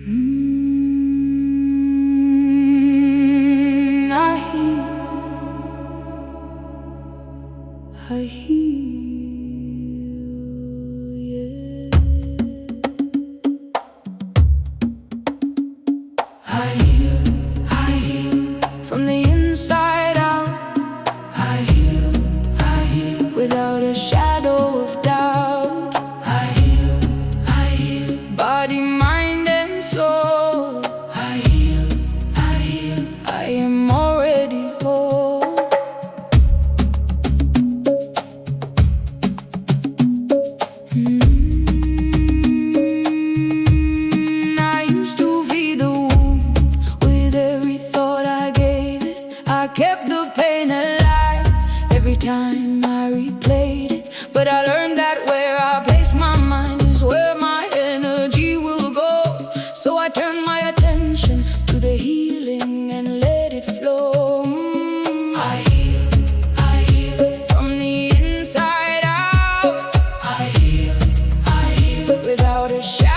I heal, yeah. I heal from the inside out. I heal without a shadow of doubt. I heal, body, mind, and soul. I heal, I am already whole. I used to feed the wound with every thought I gave it. I kept the pain alive every time I replayed it. But I learned that where I place my mind is where my energy will go. So I turned my attention to the healing and let it flow. I heal from the inside out. I heal without a shadow.